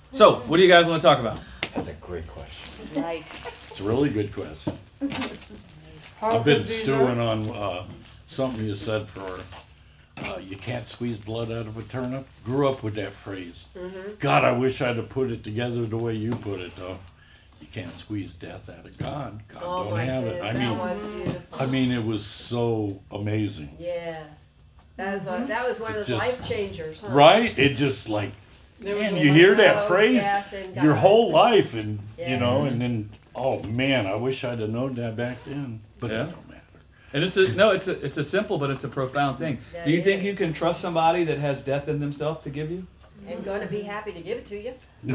So, what do you guys want to talk about? That's a great question. Nice. It's a really good question. How I've been could these stewing on something you said for you can't squeeze blood out of a turnip. Grew up with that phrase. God, I wish I'd have put it together the way you put it, though. You can't squeeze death out of God. God Oh don't my have it. goodness, that was beautiful. I mean, it was so amazing. Yes. That was one of those Just- life changers, huh? Right? It just like, There was man, a you lot hear of that phrase death and your God. whole life, and Yeah. you know, and then, oh man, I wish I'd have known that back then. But Yeah. it don't matter. And it's a simple, but it's a profound thing. That Do you think is. you can trust somebody that has death in themselves to give you? And going to be happy to give it to you.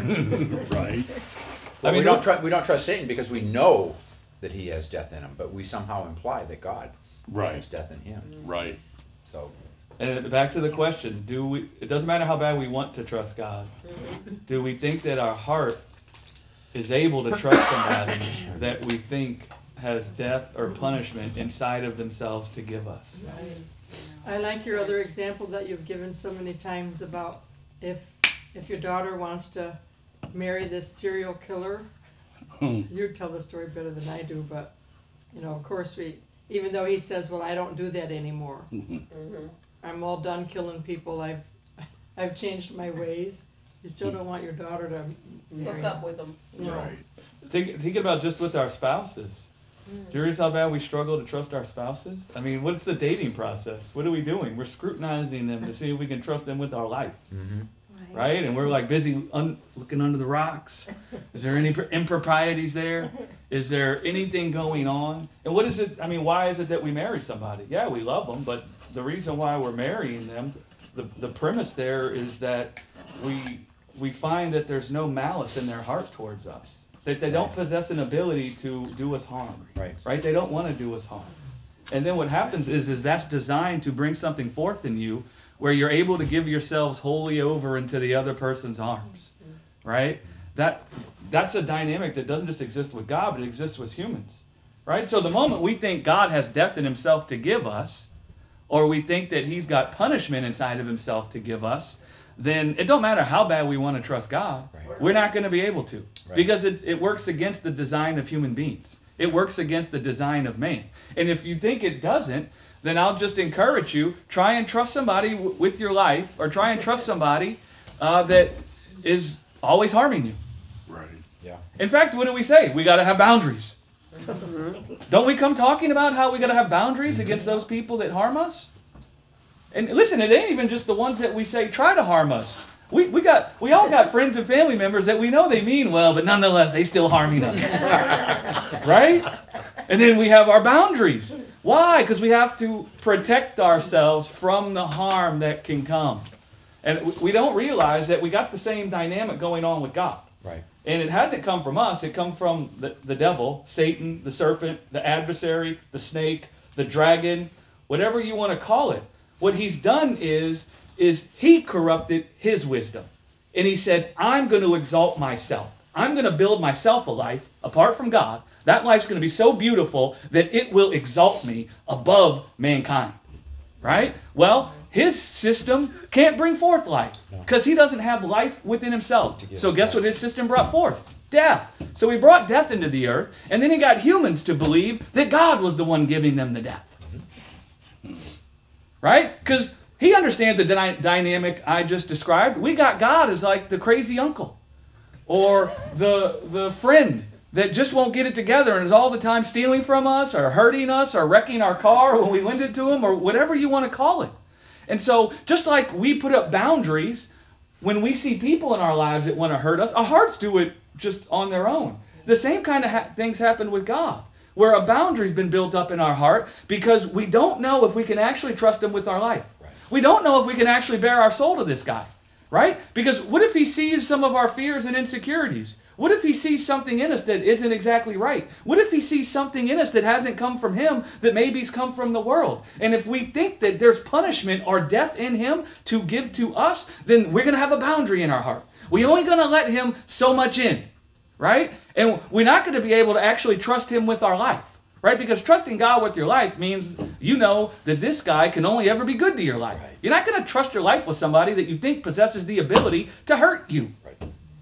Right? Well, I mean, we don't trust Satan because we know that he has death in him, but we somehow imply that God Right. has death in him. Right. So And back to the question: it doesn't matter how bad we want to trust God. Do we think that our heart is able to trust somebody that we think has death or punishment inside of themselves to give us? I like your other example that you've given so many times about if your daughter wants to marry this serial killer. You tell the story better than I do, but you know, of course even though he says, "Well, I don't do that anymore. I'm all done killing people. I've changed my ways." You still don't want your daughter to marry Hook up with them. him. No. Right. Think about just with our spouses. Do you realize how bad we struggle to trust our spouses? I mean, what's the dating process? What are we doing? We're scrutinizing them to see if we can trust them with our life, right? And we're like busy looking under the rocks. Is there any improprieties there? Is there anything going on? And what is it? I mean, why is it that we marry somebody? Yeah, we love them, but the reason why we're marrying them, the premise there is that we find that there's no malice in their heart towards us. That they don't possess an ability to do us harm. Right. They don't want to do us harm. And then what happens is that's designed to bring something forth in you where you're able to give yourselves wholly over into the other person's arms. Right? That's a dynamic that doesn't just exist with God, but it exists with humans. Right? So the moment we think God has death in himself to give us, or we think that he's got punishment inside of himself to give us, then it don't matter how bad we want to trust God. Right. We're not going to be able to. Right. Because it works against the design of human beings. It works against the design of man. And if you think it doesn't, then I'll just encourage you, try and trust somebody with your life, or try and trust somebody that is always harming you. Right. Yeah. In fact, what do we say? We got to have boundaries. Don't we come talking about how we got to have boundaries against those people that harm us? And listen, it ain't even just the ones that we say try to harm us. We all got friends and family members that we know they mean well, but nonetheless they still harming us. Right? And then we have our boundaries. Why? Because we have to protect ourselves from the harm that can come. And we don't realize that we got the same dynamic going on with God. Right. And it hasn't come from us. It come from the devil, Satan, the serpent, the adversary, the snake, the dragon, whatever you want to call it. What he's done is he corrupted his wisdom. And he said, I'm going to exalt myself. I'm going to build myself a life apart from God. That life's going to be so beautiful that it will exalt me above mankind. Right? Well, his system can't bring forth life because he doesn't have life within himself. So guess what his system brought forth? Death. So he brought death into the earth, and then he got humans to believe that God was the one giving them the death. Right? Because he understands the dynamic I just described. We got God as like the crazy uncle or the friend that just won't get it together and is all the time stealing from us or hurting us or wrecking our car when we lend it to him or whatever you want to call it. And so just like we put up boundaries when we see people in our lives that want to hurt us, our hearts do it just on their own. The same kind of things happen with God, where a boundary's been built up in our heart because we don't know if we can actually trust him with our life. Right. We don't know if we can actually bear our soul to this guy, right? Because what if he sees some of our fears and insecurities? What if he sees something in us that isn't exactly right? What if he sees something in us that hasn't come from him, that maybe's come from the world? And if we think that there's punishment or death in him to give to us, then we're going to have a boundary in our heart. We're only going to let him so much in, right? And we're not going to be able to actually trust him with our life, right? Because trusting God with your life means you know that this guy can only ever be good to your life. Right. You're not going to trust your life with somebody that you think possesses the ability to hurt you. Right.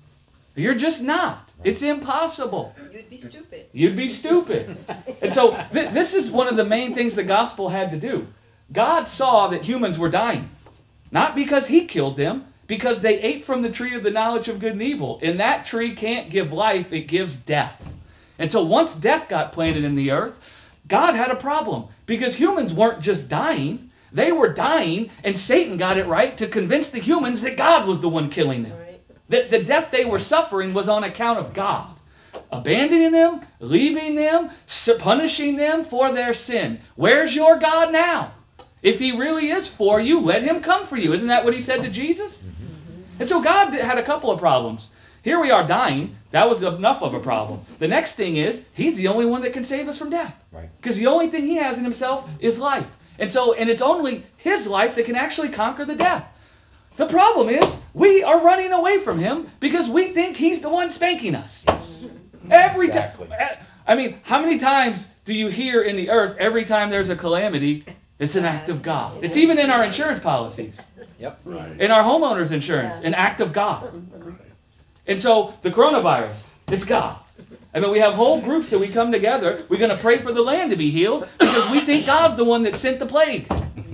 You're just not. It's impossible. You'd be stupid. You'd be stupid. And so this is one of the main things the gospel had to do. God saw that humans were dying. Not because he killed them, because they ate from the tree of the knowledge of good and evil. And that tree can't give life, it gives death. And so once death got planted in the earth, God had a problem. Because humans weren't just dying, they were dying, and Satan got it right to convince the humans that God was the one killing them. Right. That the death they were suffering was on account of God. Abandoning them, leaving them, punishing them for their sin. Where's your God now? If he really is for you, let him come for you. Isn't that what he said to Jesus? And so God had a couple of problems. Here we are dying. That was enough of a problem. The next thing is, he's the only one that can save us from death. Right. Because the only thing he has in himself is life. And it's only his life that can actually conquer the death. The problem is, we are running away from him because we think he's the one spanking us. Every time. Exactly. I mean, how many times do you hear in the earth, every time there's a calamity, it's an act of God? It's even in our insurance policies. Yep. Right. In our homeowners insurance, an act of God. And so the coronavirus, it's God. I mean, we have whole groups that we come together. We're going to pray for the land to be healed because we think God's the one that sent the plague.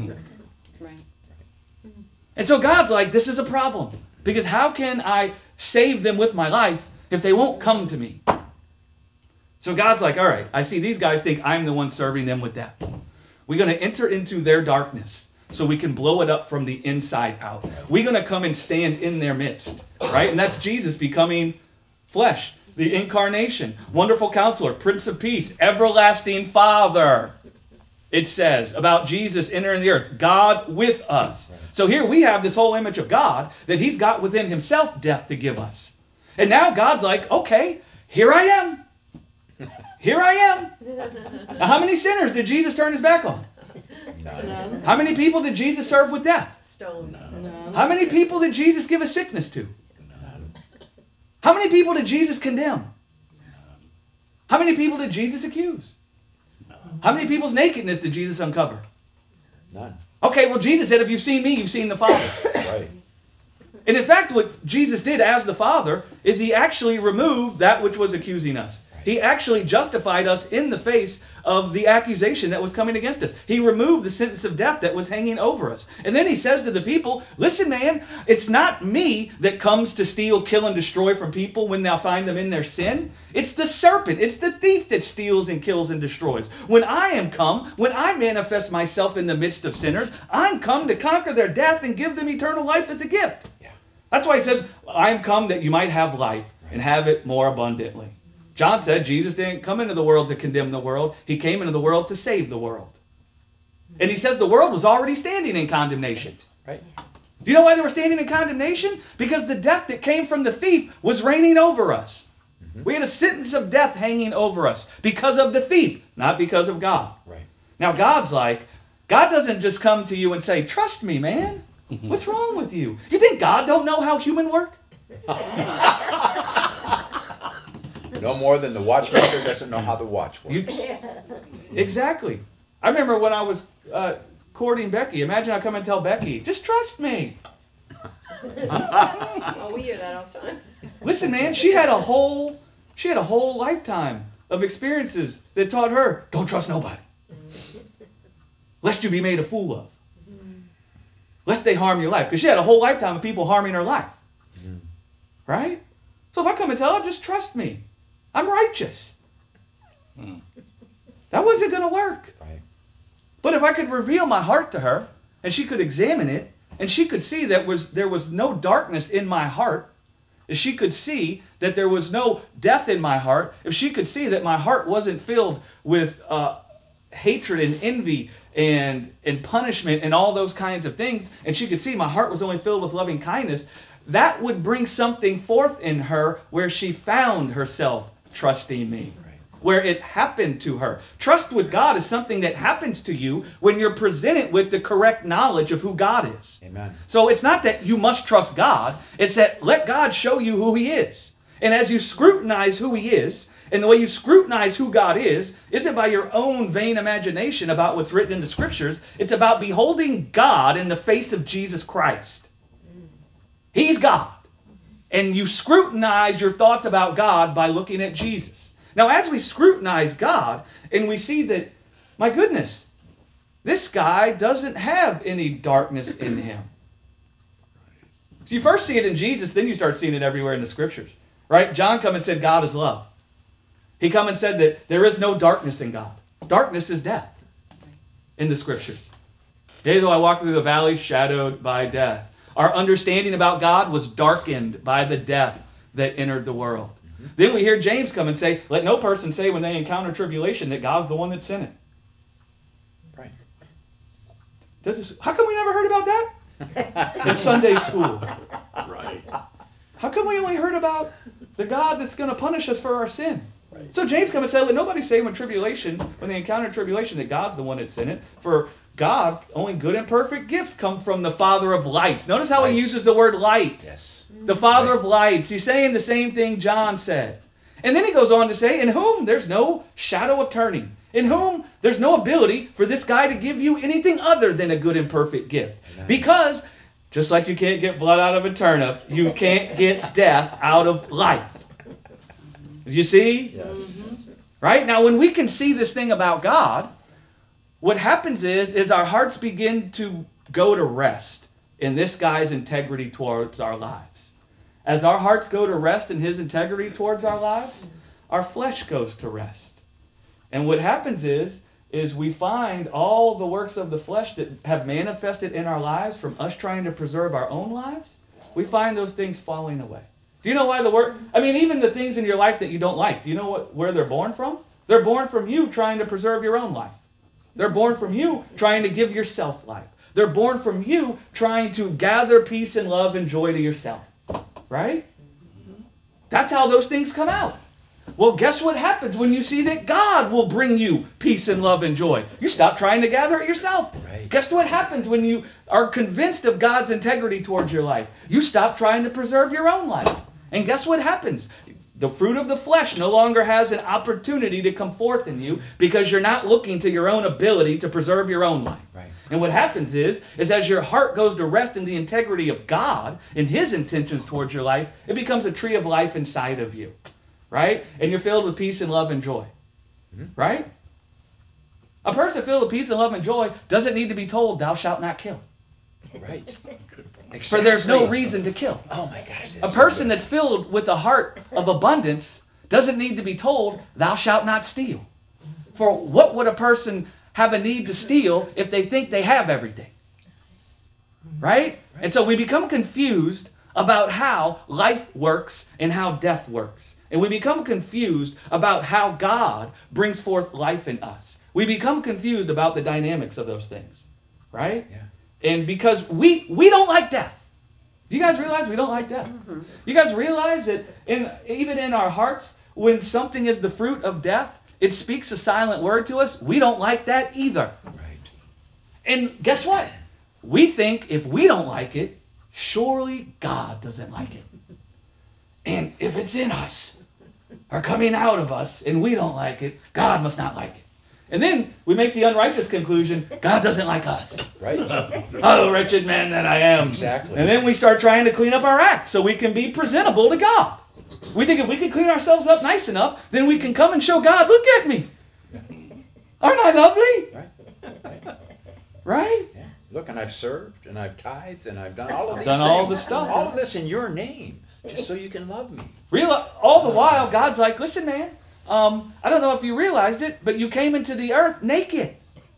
Right. And so God's like, this is a problem. Because how can I save them with my life if they won't come to me? So God's like, all right, I see these guys think I'm the one serving them with death. We're going to enter into their darkness so we can blow it up from the inside out. We're going to come and stand in their midst, right? And that's Jesus becoming flesh, the incarnation, wonderful counselor, Prince of Peace, everlasting Father. It says about Jesus entering the earth, God with us. So here we have this whole image of God that he's got within himself death to give us. And now God's like, okay, here I am. Here I am. Now, how many sinners did Jesus turn his back on? None. How many people did Jesus serve with death? Stone. None. How many people did Jesus give a sickness to? How many people did Jesus condemn? How many people did Jesus accuse? How many people's nakedness did Jesus uncover? None. Okay, well, Jesus said, if you've seen me, you've seen the Father. Right. And in fact, what Jesus did as the Father is he actually removed that which was accusing us. He actually justified us in the face of the accusation that was coming against us. He removed the sentence of death that was hanging over us. And then he says to the people, listen, man, it's not me that comes to steal, kill, and destroy from people when they'll find them in their sin. It's the serpent. It's the thief that steals and kills and destroys. When I am come, when I manifest myself in the midst of sinners, I'm come to conquer their death and give them eternal life as a gift. Yeah. That's why he says, I am come that you might have life and have it more abundantly. John said Jesus didn't come into the world to condemn the world. He came into the world to save the world. And he says the world was already standing in condemnation. Right. Do you know why they were standing in condemnation? Because the death that came from the thief was reigning over us. We had a sentence of death hanging over us because of the thief, not because of God. Right. Now God's like, God doesn't just come to you and say, trust me, man. What's wrong with you? You think God don't know how human work? No more than the watchmaker doesn't know how the watch works. Exactly. I remember when I was courting Becky. Imagine I come and tell Becky, just trust me. Oh, we hear that all the time. Listen, man, she had a whole lifetime of experiences that taught her, don't trust nobody. Lest you be made a fool of. Lest they harm your life. Because she had a whole lifetime of people harming her life. Right? So if I come and tell her, just trust me. I'm righteous. That wasn't going to work. Right. But if I could reveal my heart to her, and she could examine it, and she could see that there was no darkness in my heart, if she could see that there was no death in my heart, if she could see that my heart wasn't filled with hatred and envy and punishment and all those kinds of things, and she could see my heart was only filled with loving kindness, that would bring something forth in her where she found herself trusting me. Where it happened to her. Trust with God is something that happens to you when you're presented with the correct knowledge of who God is. Amen. So it's not that you must trust God. It's that let God show you who he is. And as you scrutinize who he is, and the way you scrutinize who God is, isn't by your own vain imagination about what's written in the scriptures. It's about beholding God in the face of Jesus Christ. He's God. And you scrutinize your thoughts about God by looking at Jesus. Now, as we scrutinize God and we see that, my goodness, this guy doesn't have any darkness in him. So you first see it in Jesus, then you start seeing it everywhere in the scriptures. Right? John come and said God is love. He come and said that there is no darkness in God. Darkness is death in the scriptures. Yea, though I walk through the valley shadowed by death. Our understanding about God was darkened by the death that entered the world. Then we hear James come and say, let no person say when they encounter tribulation that God's the one that sent it. Right. How come we never heard about that in Sunday school? Right. How come we only heard about the God that's going to punish us for our sin? Right. So James come and say, let nobody say when they encounter tribulation, that God's the one that sent it. For God, only good and perfect gifts come from the Father of lights. Notice how he uses the word light. Yes. The Father of lights. He's saying the same thing John said. And then he goes on to say, in whom there's no shadow of turning. In whom there's no ability for this guy to give you anything other than a good and perfect gift. Amen. Because, just like you can't get blood out of a turnip, you can't get death out of life. You see? Yes. Right? Now, when we can see this thing about God, what happens is our hearts begin to go to rest in this guy's integrity towards our lives. As our hearts go to rest in his integrity towards our lives, our flesh goes to rest. And what happens is we find all the works of the flesh that have manifested in our lives from us trying to preserve our own lives, we find those things falling away. Do you know why even the things in your life that you don't like, do you know where they're born from? They're born from you trying to preserve your own life. They're born from you trying to give yourself life. They're born from you trying to gather peace and love and joy to yourself. Right? That's how those things come out. Well, guess what happens when you see that God will bring you peace and love and joy? You stop trying to gather it yourself. Right. Guess what happens when you are convinced of God's integrity towards your life? You stop trying to preserve your own life. And guess what happens? The fruit of the flesh no longer has an opportunity to come forth in you because you're not looking to your own ability to preserve your own life. Right. And what happens is as your heart goes to rest in the integrity of God and his intentions towards your life, it becomes a tree of life inside of you. Right? And you're filled with peace and love and joy. Right? A person filled with peace and love and joy doesn't need to be told, thou shalt not kill. Right. For there's no reason to kill. Oh my gosh. A person that's filled with a heart of abundance doesn't need to be told, thou shalt not steal. For what would a person have a need to steal if they think they have everything? Right? And so we become confused about how life works and how death works. And we become confused about how God brings forth life in us. We become confused about the dynamics of those things. Right? Yeah. And because we don't like death. Do you guys realize we don't like death? Mm-hmm. You guys realize that even in our hearts, when something is the fruit of death, it speaks a silent word to us. We don't like that either. Right. And guess what? We think if we don't like it, surely God doesn't like it. And if it's in us or coming out of us and we don't like it, God must not like it. And then we make the unrighteous conclusion, God doesn't like us. Right. Oh, wretched man that I am. Exactly. And then we start trying to clean up our act so we can be presentable to God. We think if we can clean ourselves up nice enough, then we can come and show God, look at me. Aren't I lovely? Right. Right? Yeah. Look, and I've served, and I've tithed, and I've done all of these Done things. all the stuff. All of this in your name, just so you can love me. All the while, God's like, listen, man, I don't know if you realized it, but you came into the earth naked.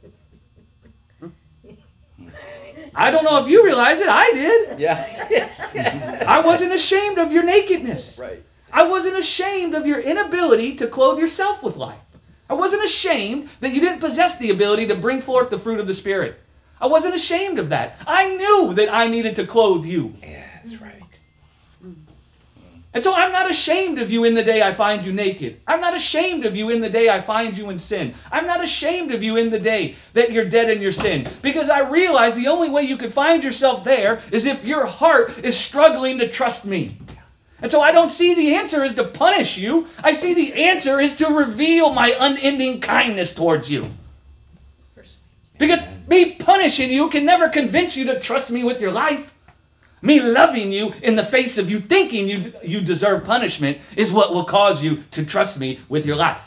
I don't know if you realize it. I did. Yeah. I wasn't ashamed of your nakedness. Right. I wasn't ashamed of your inability to clothe yourself with life. I wasn't ashamed that you didn't possess the ability to bring forth the fruit of the Spirit. I wasn't ashamed of that. I knew that I needed to clothe you. Yeah, that's right. And so I'm not ashamed of you in the day I find you naked. I'm not ashamed of you in the day I find you in sin. I'm not ashamed of you in the day that you're dead in your sin. Because I realize the only way you could find yourself there is if your heart is struggling to trust me. And so I don't see the answer is to punish you. I see the answer is to reveal my unending kindness towards you. Because me punishing you can never convince you to trust me with your life. Me loving you in the face of you thinking you deserve punishment is what will cause you to trust me with your life.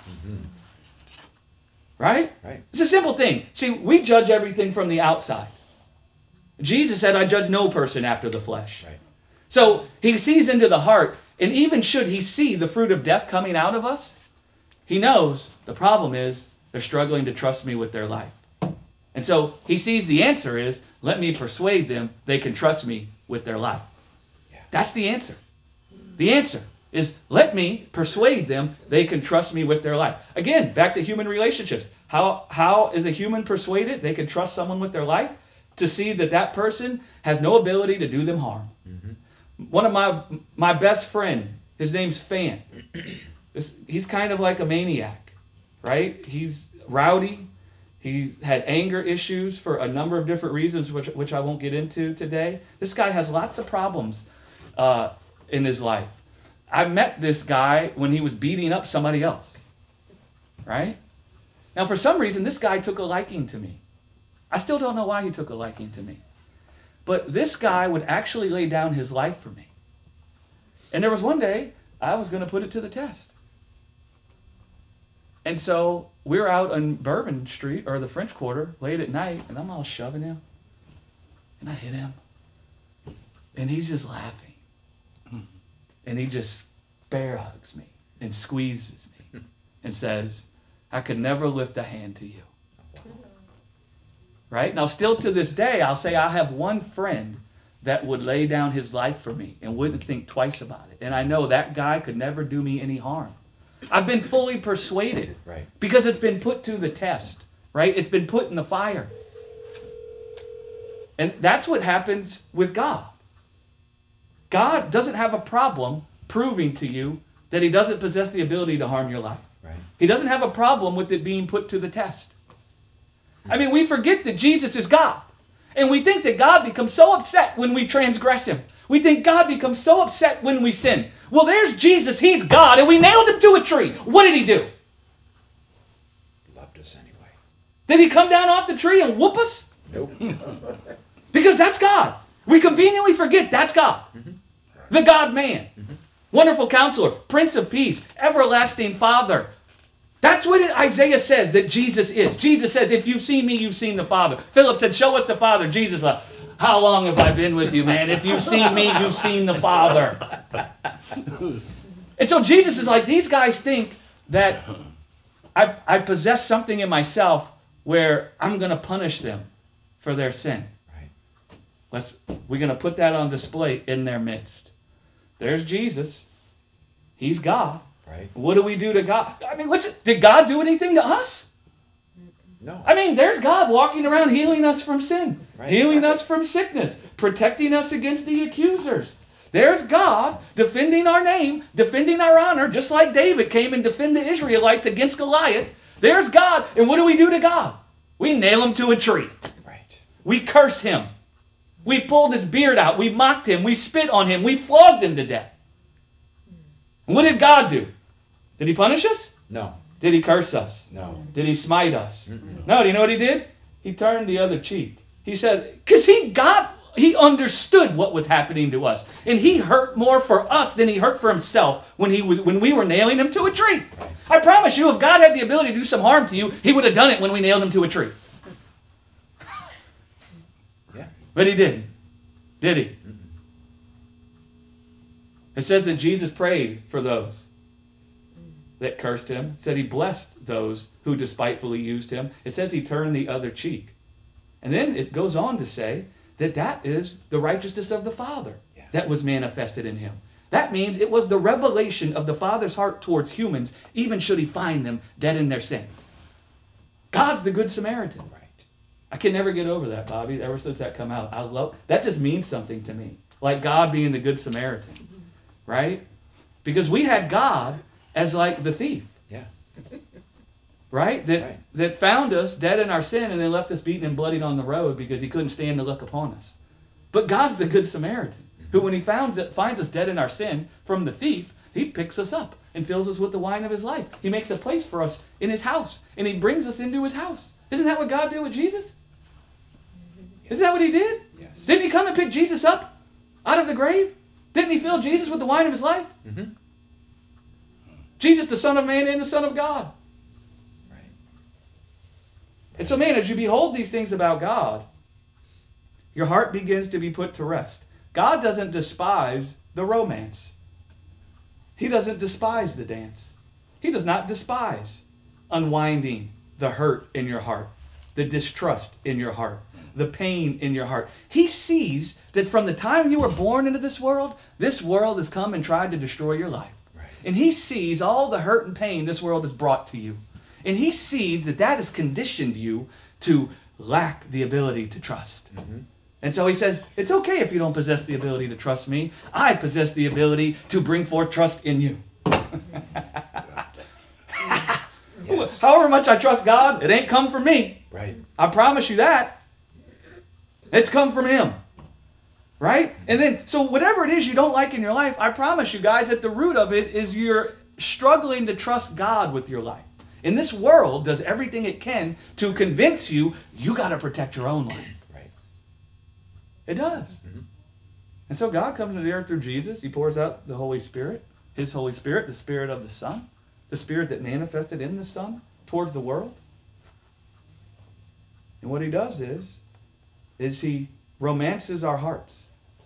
Right? Right. It's a simple thing. See, we judge everything from the outside. Jesus said, I judge no person after the flesh. Right. So he sees into the heart, and even should he see the fruit of death coming out of us, he knows the problem is they're struggling to trust me with their life. And so he sees the answer is, let me persuade them they can trust me with their life. Yeah. That's the answer. The answer is, let me persuade them they can trust me with their life. Again, back to human relationships. How is a human persuaded they can trust someone with their life? To see that that person has no ability to do them harm. One of my best friend, his name's Fan. He's kind of like a maniac, right? He's rowdy. He's had anger issues for a number of different reasons, which I won't get into today. This guy has lots of problems in his life. I met this guy when he was beating up somebody else, right? Now, for some reason, this guy took a liking to me. I still don't know why he took a liking to me. But this guy would actually lay down his life for me. And there was one day I was going to put it to the test. And so we're out on Bourbon Street, or the French Quarter, late at night, and I'm all shoving him. And I hit him. And he's just laughing. And he just bear hugs me and squeezes me and says, I could never lift a hand to you. Right? Now, still to this day, I'll say I have one friend that would lay down his life for me and wouldn't think twice about it. And I know that guy could never do me any harm. I've been fully persuaded. Right. Because it's been put to the test. Right? It's been put in the fire. And that's what happens with God. God doesn't have a problem proving to you that he doesn't possess the ability to harm your life. Right. He doesn't have a problem with it being put to the test. I mean, we forget that Jesus is God. And we think that God becomes so upset when we transgress him. We think God becomes so upset when we sin. Well, there's Jesus. He's God. And we nailed him to a tree. What did he do? Loved us anyway. Did he come down off the tree and whoop us? Nope. Because that's God. We conveniently forget that's God. The God-man. Wonderful Counselor. Prince of Peace. Everlasting Father. That's what Isaiah says that Jesus is. Jesus says, if you've seen me, you've seen the Father. Philip said, show us the Father. Jesus said, how long have I been with you, man? If you've seen me, you've seen the Father. And so Jesus is like, these guys think that I possess something in myself where I'm going to punish them for their sin. Right. We're going to put that on display in their midst. There's Jesus. He's God. Right. What do we do to God? I mean, listen, did God do anything to us? No. I mean, there's God walking around healing us from sin, Right. healing us from sickness, protecting us against the accusers. There's God defending our name, defending our honor, just like David came and defended the Israelites against Goliath. There's God. And what do we do to God? We nail him to a tree. Right. We curse him. We pulled his beard out. We mocked him. We spit on him. We flogged him to death. What did God do? Did he punish us? No. Did he curse us? No. Did he smite us? Mm-mm. No, do you know what he did? He turned the other cheek. He said, because he understood what was happening to us. And he hurt more for us than he hurt for himself when we were nailing him to a tree. I promise you, if God had the ability to do some harm to you, he would have done it when we nailed him to a tree. Yeah. But he didn't. Did he? Mm-mm. It says that Jesus prayed for those that cursed him. It said he blessed those who despitefully used him. It says he turned the other cheek. And then it goes on to say that that is the righteousness of the Father that was manifested in him. That means it was the revelation of the Father's heart towards humans, even should he find them dead in their sin. God's the Good Samaritan. Right. I can never get over that, Bobby, ever since that come out. I love that. Just means something to me. Like God being the Good Samaritan. Right? Because we had God as like the thief. Yeah. Right? Right. That found us dead in our sin and then left us beaten and bloodied on the road because he couldn't stand to look upon us. But God's the Good Samaritan, who when he finds us dead in our sin from the thief, he picks us up and fills us with the wine of his life. He makes a place for us in his house, and he brings us into his house. Isn't that what God did with Jesus? Isn't that what he did? Yes. Didn't he come and pick Jesus up out of the grave? Didn't he fill Jesus with the wine of his life? Mhm. Jesus, the Son of Man and the Son of God. Right. And so, man, as you behold these things about God, your heart begins to be put to rest. God doesn't despise the romance. He doesn't despise the dance. He does not despise unwinding the hurt in your heart, the distrust in your heart, the pain in your heart. He sees that from the time you were born into this world has come and tried to destroy your life. Right. And he sees all the hurt and pain this world has brought to you. And he sees that that has conditioned you to lack the ability to trust. Mm-hmm. And so he says, it's okay if you don't possess the ability to trust me. I possess the ability to bring forth trust in you. Yes. However much I trust God, it ain't come from me. Right. I promise you that. It's come from him. Right? And then, so whatever it is you don't like in your life, I promise you guys that the root of it is you're struggling to trust God with your life. And this world does everything it can to convince you, you got to protect your own life. Right. It does. Mm-hmm. And so God comes into the earth through Jesus. He pours out the Holy Spirit, his Holy Spirit, the Spirit of the Son, the Spirit that manifested in the Son towards the world. And what he does is he romances our hearts.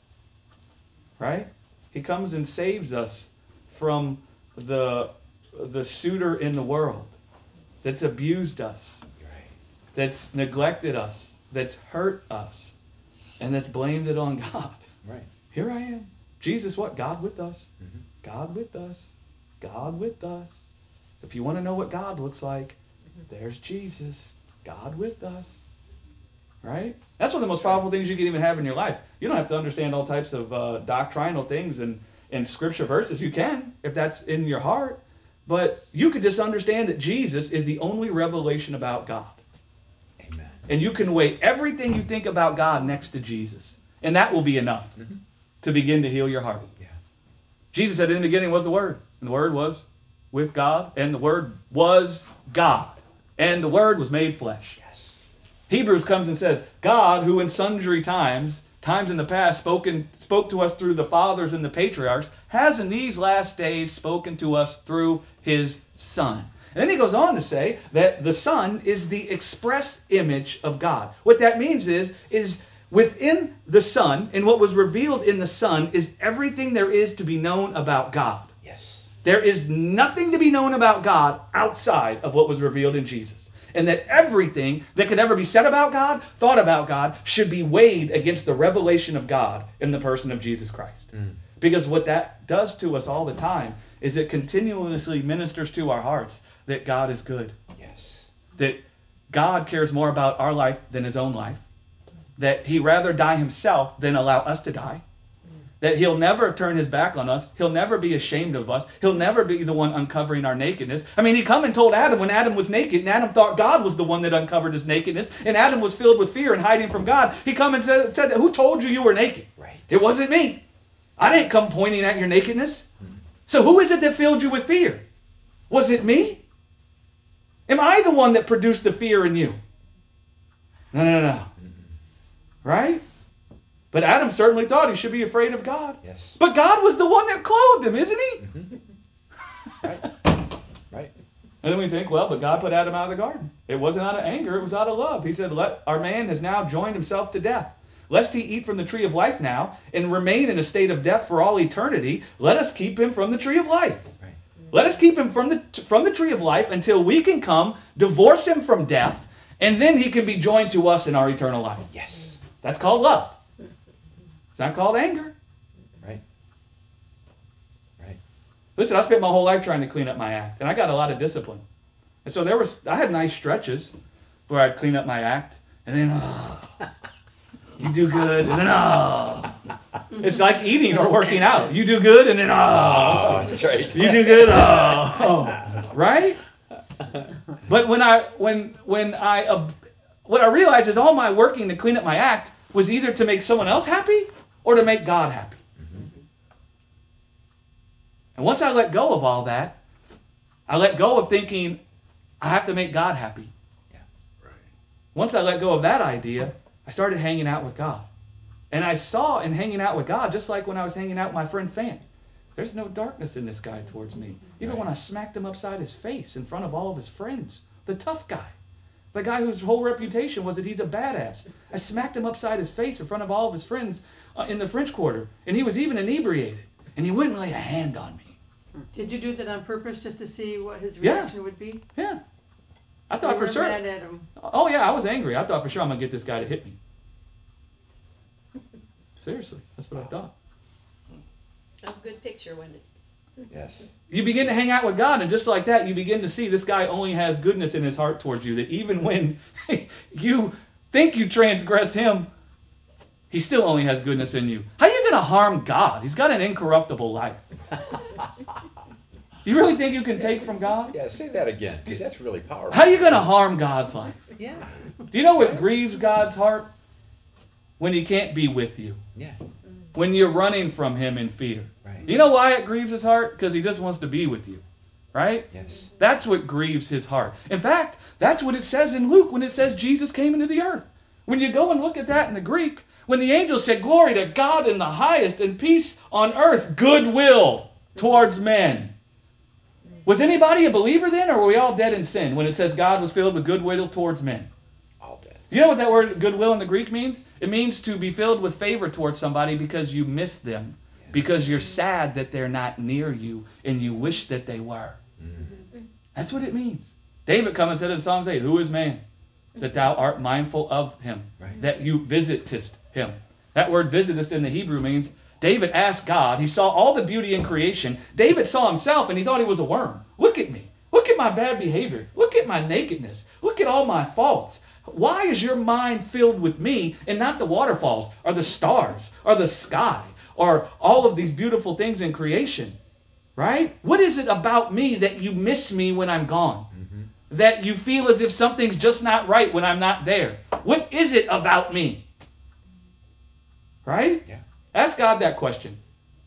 Right? He comes and saves us from the suitor in the world that's abused us, Right. that's neglected us, that's hurt us, and that's blamed it on God. Right. Here I am. Jesus, what? God with us. Mm-hmm. God with us. God with us. If you want to know what God looks like, there's Jesus. God with us. Right? That's one of the most powerful things you can even have in your life. You don't have to understand all types of doctrinal things and scripture verses. You can, if that's in your heart. But you could just understand that Jesus is the only revelation about God. Amen. And you can weigh everything you think about God next to Jesus. And that will be enough to begin to heal your heart. Yeah. Jesus said in the beginning was the Word. And the Word was with God. And the Word was God. And the Word was made flesh. Yes. Hebrews comes and says, God, who in sundry times in the past, spoke to us through the fathers and the patriarchs, has in these last days spoken to us through his Son. And then he goes on to say that the Son is the express image of God. What that means is within the Son, and what was revealed in the Son, is everything there is to be known about God. Yes. There is nothing to be known about God outside of what was revealed in Jesus. And that everything that could ever be said about God, thought about God, should be weighed against the revelation of God in the person of Jesus Christ. Because what that does to us all the time is it continuously ministers to our hearts that God is good. Yes. That God cares more about our life than his own life. That he rather die himself than allow us to die. That he'll never turn his back on us. He'll never be ashamed of us. He'll never be the one uncovering our nakedness. I mean, he come and told Adam when Adam was naked, and Adam thought God was the one that uncovered his nakedness, and Adam was filled with fear and hiding from God. He come and said, who told you were naked? Right. It wasn't me. I didn't come pointing at your nakedness. So who is it that filled you with fear? Was it me? Am I the one that produced the fear in you? No. Right? But Adam certainly thought he should be afraid of God. Yes. But God was the one that clothed him, isn't he? Right. Right. And then we think, well, but God put Adam out of the garden. It wasn't out of anger, it was out of love. He said, our man has now joined himself to death. Lest he eat from the tree of life now and remain in a state of death for all eternity, let us keep him from the tree of life. Right. Let us keep him from the tree of life until we can come, divorce him from death, and then he can be joined to us in our eternal life. Yes. That's called love. It's not called anger. Right. Right. Listen, I spent my whole life trying to clean up my act, and I got a lot of discipline. And so I had nice stretches where I'd clean up my act, and then, you do good, and then, It's like eating or working out. You do good, and then, That's right. You do good, right? But what I realized is all my working to clean up my act was either to make someone else happy or to make God happy. And once I let go of all that, I let go of thinking I have to make God happy. Yeah. Right. Once I let go of that idea, I started hanging out with God. And I saw in hanging out with God, just like when I was hanging out with my friend Fan, there's no darkness in this guy towards me. Even when I smacked him upside his face in front of all of his friends, the tough guy, the guy whose whole reputation was that he's a badass. I smacked him upside his face in front of all of his friends in the French Quarter, and he was even inebriated, and he wouldn't lay a hand on me. Did you do that on purpose just to see what his reaction would be? Yeah. I thought You for were sure. mad at him. Oh yeah, I was angry. I thought for sure I'm going to get this guy to hit me. Seriously, that's what I thought. That was a good picture, wasn't it? Yes. You begin to hang out with God, and just like that, you begin to see this guy only has goodness in his heart towards you, that even when you think you transgress him, he still only has goodness in you. How are you going to harm God? He's got an incorruptible life. You really think you can take from God? Yeah, say that again, because that's really powerful. How are you going to harm God's life? Yeah. Do you know what grieves God's heart? When he can't be with you. Yeah. When you're running from him in fear. Right. You know why it grieves his heart? Because he just wants to be with you. Right? Yes. That's what grieves his heart. In fact, that's what it says in Luke when it says Jesus came into the earth. When you go and look at that in the Greek, when the angel said, "Glory to God in the highest and peace on earth, goodwill towards men." Was anybody a believer then, or were we all dead in sin when it says God was filled with goodwill towards men? All dead. You know what that word goodwill in the Greek means? It means to be filled with favor towards somebody because you miss them, because you're sad that they're not near you and you wish that they were. That's what it means. David come and said in Psalms 8, "Who is man that thou art mindful of him, Right. that you visitest him?" That word visitest in the Hebrew means David asked God. He saw all the beauty in creation. David saw himself and he thought he was a worm. Look at me. Look at my bad behavior. Look at my nakedness. Look at all my faults. Why is your mind filled with me and not the waterfalls or the stars or the sky or all of these beautiful things in creation? Right? What is it about me that you miss me when I'm gone? That you feel as if something's just not right when I'm not there? What is it about me? Right? Yeah. Ask God that question.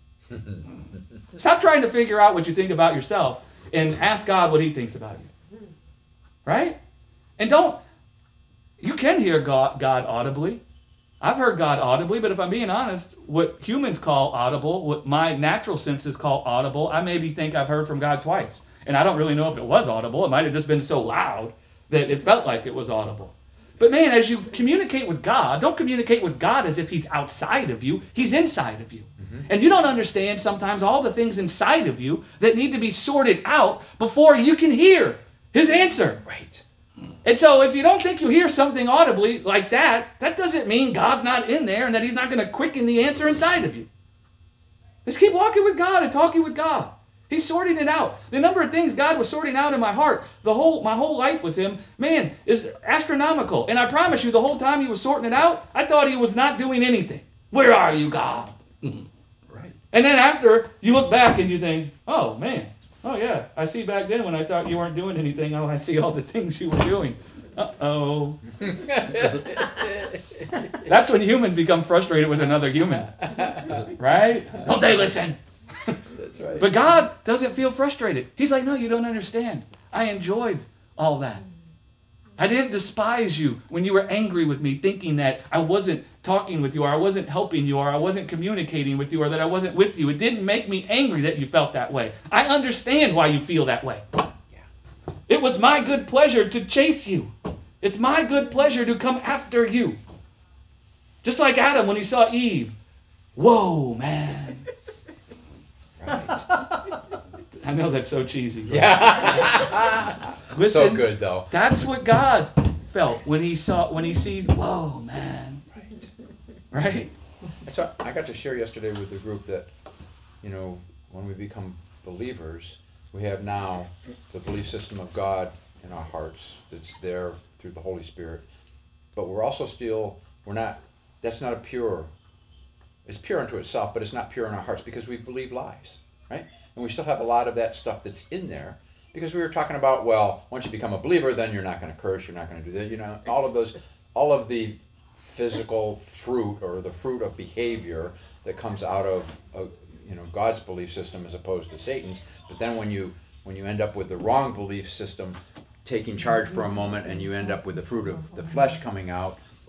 Stop trying to figure out what you think about yourself and ask God what he thinks about you. Right? And you can hear God audibly. I've heard God audibly, but if I'm being honest, what humans call audible, what my natural senses call audible, I maybe think I've heard from God twice. And I don't really know if it was audible. It might have just been so loud that it felt like it was audible. But man, as you communicate with God, don't communicate with God as if he's outside of you. He's inside of you. And you don't understand sometimes all the things inside of you that need to be sorted out before you can hear his answer. Right. And so if you don't think you hear something audibly like that, that doesn't mean God's not in there and that he's not going to quicken the answer inside of you. Just keep walking with God and talking with God. He's sorting it out. The number of things God was sorting out in my heart, my whole life with him, man, is astronomical. And I promise you, the whole time he was sorting it out, I thought he was not doing anything. Where are you, God? Right. And then after, you look back and you think, oh, man, oh, yeah, I see back then when I thought you weren't doing anything, oh, I see all the things you were doing. Uh-oh. That's when humans become frustrated with another human. Right? Don't they listen? That's right. But God doesn't feel frustrated. He's like, no, you don't understand. I enjoyed all that. I didn't despise you when you were angry with me, thinking that I wasn't talking with you, or I wasn't helping you, or I wasn't communicating with you, or that I wasn't with you. It didn't make me angry that you felt that way. I understand why you feel that way. It was my good pleasure to chase you. It's my good pleasure to come after you. Just like Adam when he saw Eve. Whoa, man. Right. I know that's so cheesy. Right? Yeah. Listen, So good though. that's what God felt when he sees, whoa, man. Right? So I got to share yesterday with the group that, when we become believers, we have now the belief system of God in our hearts that's there through the Holy Spirit. But we're also that's not it's pure unto itself, but it's not pure in our hearts because we believe lies, right? And we still have a lot of that stuff that's in there because we were talking about, well, once you become a believer, then you're not going to curse, you're not going to do that, all of the physical fruit or the fruit of behavior that comes out of God's belief system as opposed to Satan's. But then when you end up with the wrong belief system taking charge for a moment and you end up with the fruit of the flesh coming out,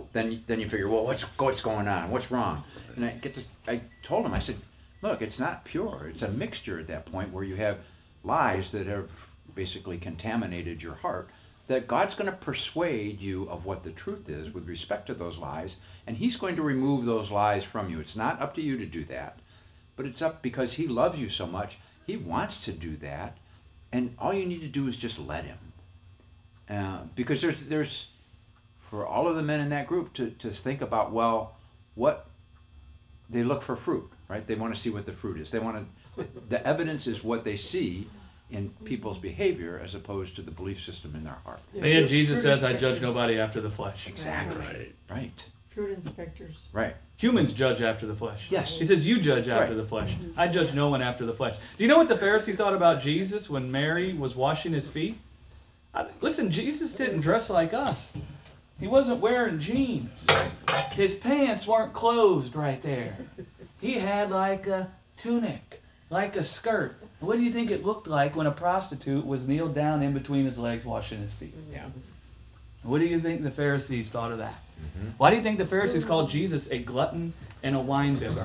then you figure, well, what's going on? What's wrong? And I told him, I said, look, it's not pure. It's a mixture at that point where you have lies that have basically contaminated your heart, that God's going to persuade you of what the truth is with respect to those lies, and he's going to remove those lies from you. It's not up to you to do that, but it's up because he loves you so much. He wants to do that, and all you need to do is just let him. Because there's for all of the men in that group to think about, well, what they look for fruit, right? They want to see what the fruit is. The evidence is what they see in people's behavior as opposed to the belief system in their heart. And Jesus says, I judge nobody after the flesh. Exactly. Right. Fruit inspectors. Right. Humans judge after the flesh. Yes. He says, you judge after Right. the flesh. I judge no one after the flesh. Do you know what the Pharisees thought about Jesus when Mary was washing his feet? Listen, Jesus didn't dress like us. He wasn't wearing jeans. His pants weren't closed right there. He had like a tunic, like a skirt. What do you think it looked like when a prostitute was kneeled down in between his legs washing his feet? Yeah. What do you think the Pharisees thought of that? Why do you think the Pharisees called Jesus a glutton and a winebibber?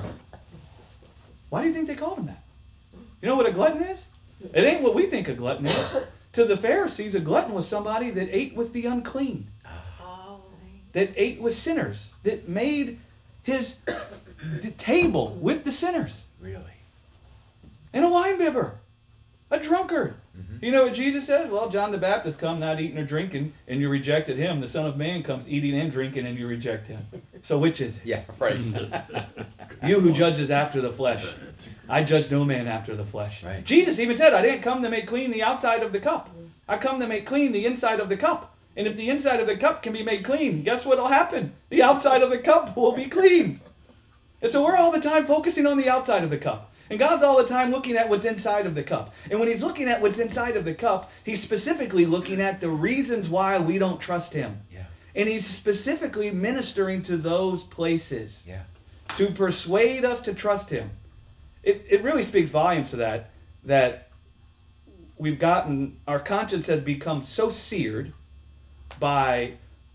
Why do you think they called him that? You know what a glutton is? It ain't what we think a glutton is. To the Pharisees, a glutton was somebody that ate with the unclean, Oh. that ate with sinners, that made his table with the sinners. Really? And a winebibber, a drunkard. You know what Jesus says? Well, John the Baptist come not eating or drinking, and you rejected him. The Son of Man comes eating and drinking, and you reject him. So which is it? Yeah, right. You who judges after the flesh. I judge no man after the flesh. Right. Jesus even said, I didn't come to make clean the outside of the cup. I come to make clean the inside of the cup. And if the inside of the cup can be made clean, guess what will happen? The outside of the cup will be clean. And so we're all the time focusing on the outside of the cup. And God's all the time looking at what's inside of the cup. And when he's looking at what's inside of the cup, he's specifically looking at the reasons why we don't trust him. Yeah. And he's specifically ministering to those places Yeah. to persuade us to trust him. It really speaks volumes to that we've gotten, our conscience has become so seared by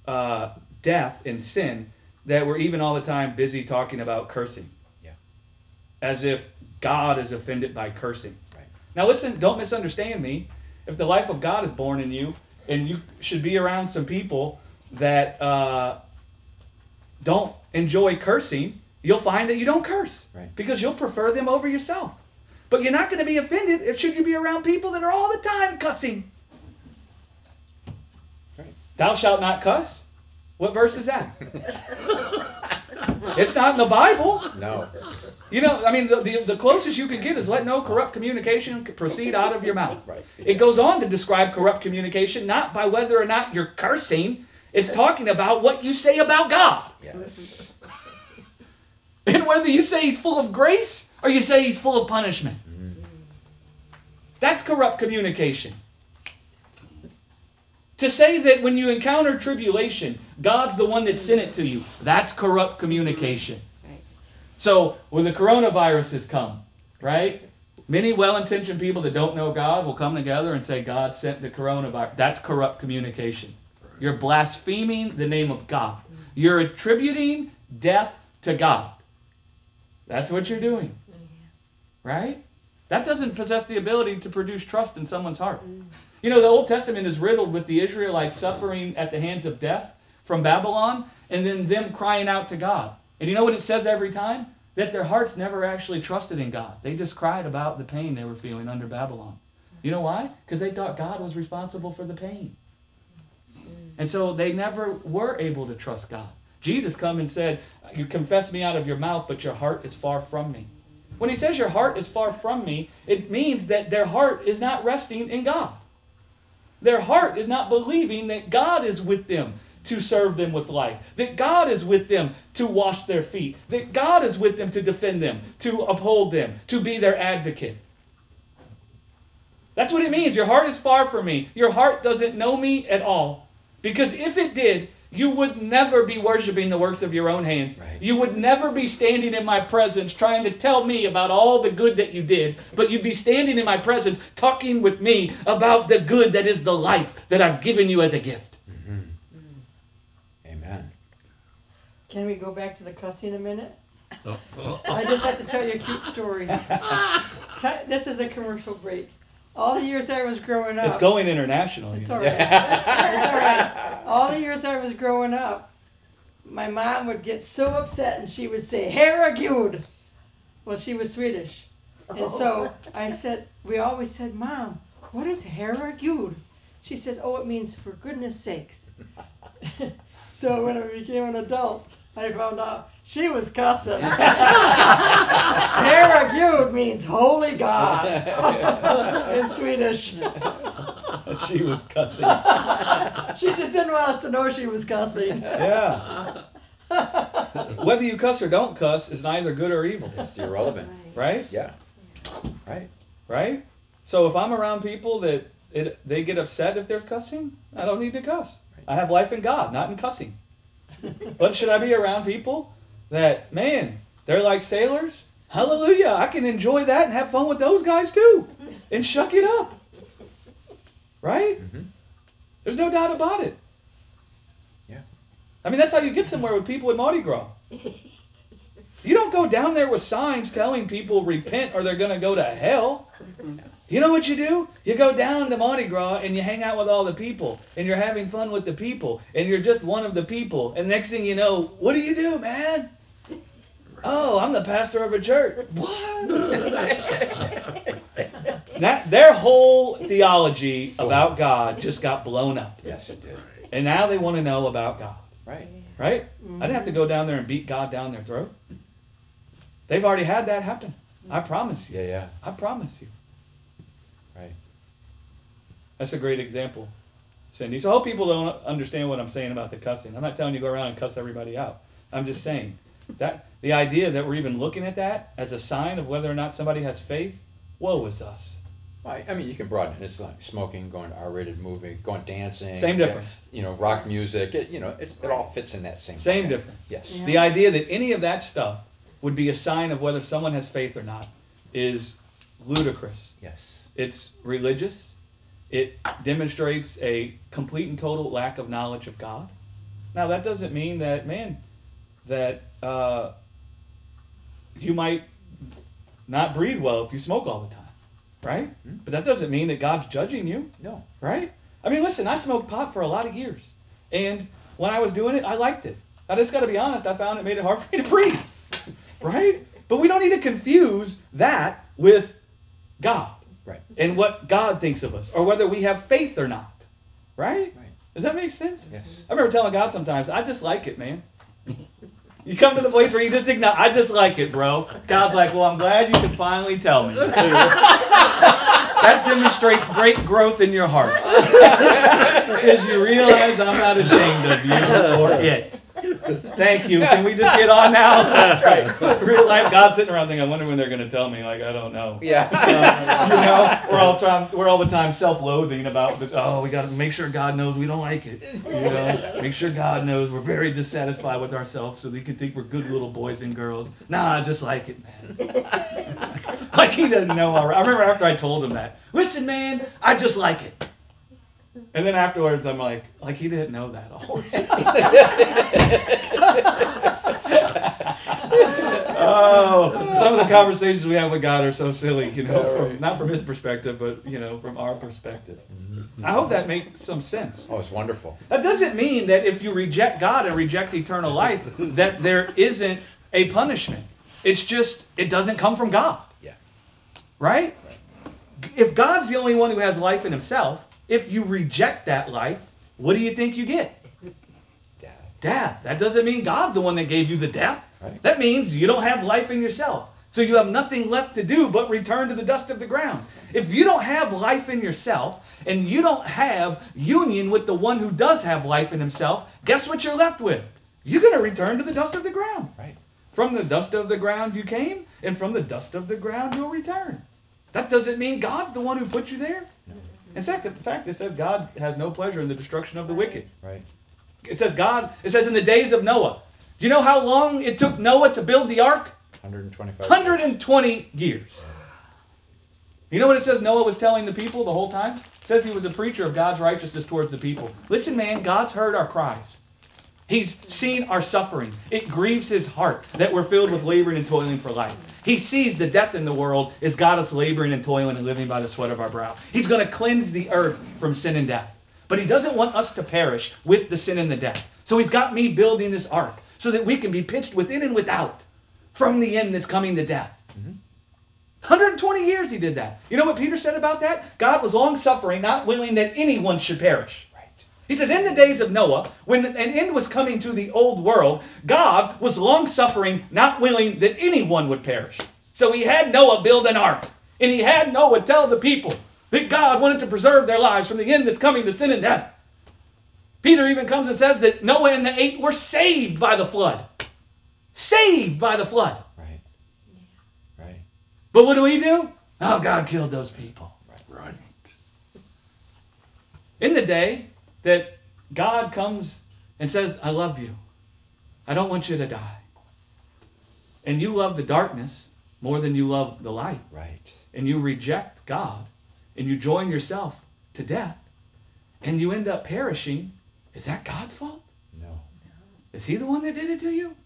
death and sin that we're even all the time busy talking about cursing. Yeah. As if God is offended by cursing. Right. Now listen, don't misunderstand me. If the life of God is born in you, and you should be around some people that don't enjoy cursing, you'll find that you don't curse. Right. Because you'll prefer them over yourself. But you're not going to be offended if should you be around people that are all the time cussing. Right. Thou shalt not cuss? What verse is that? It's not in the Bible. No. You know, I mean, the closest you could get is let no corrupt communication proceed out of your mouth. Right. It goes on to describe corrupt communication not by whether or not you're cursing. It's talking about what you say about God. Yes. And whether you say he's full of grace or you say he's full of punishment. That's corrupt communication. To say that when you encounter tribulation, God's the one that sent it to you, that's corrupt communication. So, when the coronavirus has come, right? Many well-intentioned people that don't know God will come together and say, God sent the coronavirus. That's corrupt communication. You're blaspheming the name of God. You're attributing death to God. That's what you're doing. Right? That doesn't possess the ability to produce trust in someone's heart. You know, the Old Testament is riddled with the Israelites suffering at the hands of death from Babylon, and then them crying out to God. And you know what it says every time? That their hearts never actually trusted in God. They just cried about the pain they were feeling under Babylon. You know why? Because they thought God was responsible for the pain. And so they never were able to trust God. Jesus come and said, you confess me out of your mouth, but your heart is far from me. When he says your heart is far from me, it means that their heart is not resting in God. Their heart is not believing that God is with them to serve them with life, that God is with them to wash their feet, that God is with them to defend them, to uphold them, to be their advocate. That's what it means. Your heart is far from me. Your heart doesn't know me at all. Because if it did, you would never be worshiping the works of your own hands. Right. You would never be standing in my presence trying to tell me about all the good that you did, but you'd be standing in my presence talking with me about the good that is the life that I've given you as a gift. Amen. Can we go back to the cussing a minute? I just have to tell you a cute story. This is a commercial break. All the years I was growing up. It's going international. It's you know. all right. It's all right. All the years I was growing up, my mom would get so upset and she would say, "Herregud." Well, she was Swedish. And so we always said, "Mom, what is herregud?" She says, "Oh, it means for goodness sakes." So when I became an adult, I found out she was cussing. Herregud means holy God in Swedish. She was cussing. She just didn't want us to know she was cussing. Yeah. Whether you cuss or don't cuss is neither good or evil, It's irrelevant. right? Yeah. Right. Right? So if I'm around people that they get upset if there's cussing, I don't need to cuss. I have life in God, not in cussing. But should I be around people that, man, they're like sailors? Hallelujah, I can enjoy that and have fun with those guys too. And shuck it up. Right? Mm-hmm. There's no doubt about it. Yeah. I mean, that's how you get somewhere with people at Mardi Gras. You don't go down there with signs telling people repent or they're going to go to hell. You know what you do? You go down to Mardi Gras and you hang out with all the people and you're having fun with the people and you're just one of the people. And next thing you know, what do, man? Oh, I'm the pastor of a church. What? Their whole theology about God just got blown up. Yes, it did. And now they want to know about God. Right. Right? I didn't have to go down there and beat God down their throat. They've already had that happen. I promise you. Yeah. I promise you. Right. That's a great example, Cindy. So I hope people don't understand what I'm saying about the cussing. I'm not telling you to go around and cuss everybody out. I'm just saying that the idea that we're even looking at that as a sign of whether or not somebody has faith, woe is us. Well, I mean, you can broaden it. It's like smoking, going to R-rated movie, going dancing. Same difference. Rock music. It all fits in that same. Same bucket. difference. Yes. Yeah. The idea that any of that stuff would be a sign of whether someone has faith or not is ludicrous. Yes. It's religious. It demonstrates a complete and total lack of knowledge of God. Now, that doesn't mean that, you might not breathe well if you smoke all the time, right? Hmm. But that doesn't mean that God's judging you, No. right? I mean, listen, I smoked pot for a lot of years. And when I was doing it, I liked it. I just got to be honest, I found it made it hard for me to breathe, right? But we don't need to confuse that with God. Right. And what God thinks of us, or whether we have faith or not, right? Right. Does that make sense? Yes. I remember telling God sometimes, I just like it, man. You come to the place where you just ignore, I just like it, bro. God's like, well, I'm glad you can finally tell me. That demonstrates great growth in your heart. Because you realize I'm not ashamed of you or it. Thank you. Can we just get on now? That's right. Real life, God's sitting around thinking, I wonder when they're going to tell me. Like, I don't know. Yeah. We're all the time self-loathing about, we got to make sure God knows we don't like it. Make sure God knows we're very dissatisfied with ourselves so they can think we're good little boys and girls. Nah, I just like it, man. Like he doesn't know already. I remember after I told him that, listen, man, I just like it. And then afterwards, I'm like he didn't know that already. Some of the conversations we have with God are so silly, not from his perspective, but, from our perspective. I hope that makes some sense. Oh, it's wonderful. That doesn't mean that if you reject God and reject eternal life, that there isn't a punishment. It's just, it doesn't come from God. Yeah. Right? If God's the only one who has life in himself, if you reject that life, what do you think you get? Death. That doesn't mean God's the one that gave you the death. Right. That means you don't have life in yourself. So you have nothing left to do but return to the dust of the ground. If you don't have life in yourself and you don't have union with the one who does have life in himself, guess what you're left with? You're going to return to the dust of the ground. Right. From the dust of the ground you came, and from the dust of the ground you'll return. That doesn't mean God's the one who put you there. In fact, it says God has no pleasure in the destruction of the wicked. Right. It says in the days of Noah. Do you know how long it took Noah to build the ark? 125. 120 years. You know what it says Noah was telling the people the whole time? It says he was a preacher of God's righteousness towards the people. Listen, man, God's heard our cries. He's seen our suffering. It grieves his heart that we're filled with laboring and toiling for life. He sees the death in the world has got us laboring and toiling and living by the sweat of our brow. He's going to cleanse the earth from sin and death. But he doesn't want us to perish with the sin and the death. So he's got me building this ark so that we can be pitched within and without from the end that's coming to death. 120 years he did that. You know what Peter said about that? God was long-suffering, not willing that anyone should perish. He says, in the days of Noah, when an end was coming to the old world, God was long-suffering, not willing that anyone would perish. So he had Noah build an ark. And he had Noah tell the people that God wanted to preserve their lives from the end that's coming to sin and death. Peter even comes and says that Noah and the 8 were saved by the flood. Saved by the flood. Right. But what do we do? Oh, God killed those people. Right. In the day that God comes and says, I love you. I don't want you to die. And you love the darkness more than you love the light. Right. And you reject God. And you join yourself to death. And you end up perishing. Is that God's fault? No. Is he the one that did it to you?